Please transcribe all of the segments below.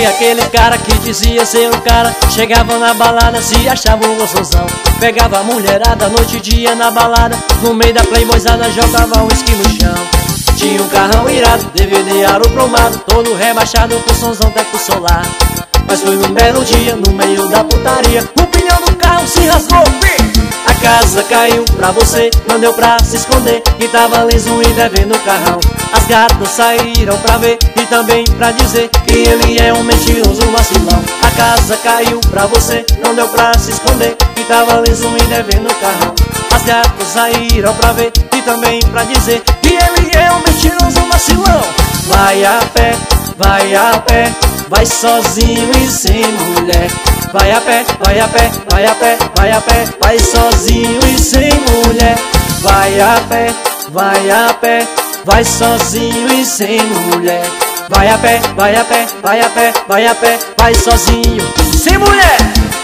Cadê aquele cara que dizia ser um cara? Chegava na balada, se achava um gostosão. Pegava a mulherada noite e dia na balada. No meio da playboyzada jogava um esqui no chão. Tinha um carrão irado, DVD aro cromado, todo rebaixado com somzão teco solar. Mas foi num belo dia, no meio da putaria, o pneu do carro se rasgou. A casa caiu pra você, não deu pra se esconder, que tava liso e devendo o carrão. As gatas saíram pra ver e também pra dizer que ele é um mentiroso vacilão. A casa caiu pra você, não deu pra se esconder, que tava liso e devendo o carrão. As gatas saíram pra ver e também pra dizer que ele é um mentiroso vacilão. Vai a pé, vai a pé, vai sozinho e sem mulher. Vai a pé, vai a pé, vai a pé, vai a pé, vai sozinho e sem mulher. Vai a pé, vai a pé, vai sozinho e sem mulher. Vai a pé, vai a pé, vai a pé, vai a pé, vai sozinho sem mulher.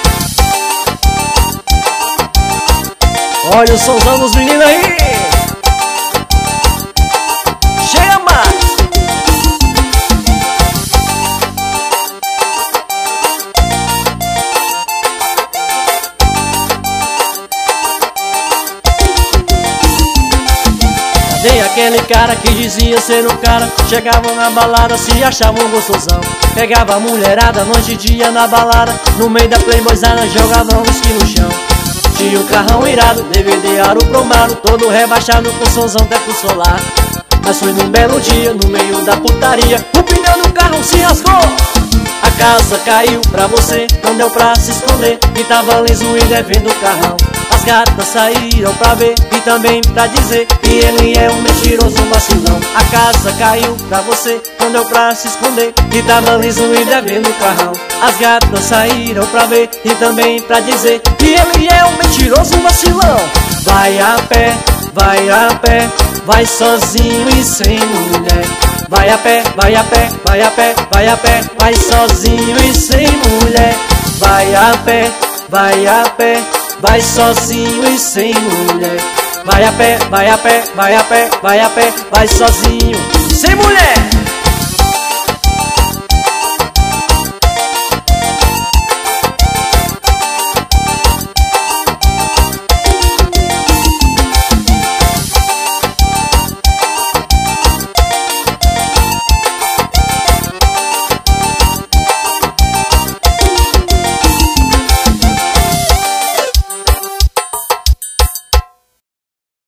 Olha o somzão dos meninos aí. Chega mais. Cadê aquele cara que dizia ser um cara? Chegava na balada, se achava um gostosão. Pegava a mulherada noite e dia na balada. No meio da playboyzada jogava um esqui no chão. Tinha um carrão irado, DVD aro cromado, todo rebaixado com somzão teco solar. Mas foi num belo dia, no meio da putaria, o pneu do carro se rasgou. A casa caiu pra você, não deu pra se esconder, que tava liso e devendo o carrão. As gatas saíram pra ver e também pra dizer que ele é um mentiroso vacilão. A casa caiu pra você, não deu pra se esconder, que tava liso e devendo o carrão. As gatas saíram pra ver e também pra dizer que ele é um mentiroso vacilão. Vai a pé, vai a pé, vai sozinho e sem mulher. Vai a pé, vai a pé, vai a pé, vai a pé, vai sozinho e sem mulher. Vai a pé, vai a pé, vai sozinho e sem mulher. Vai a pé, vai a pé, vai a pé, vai a pé, vai sozinho sem mulher.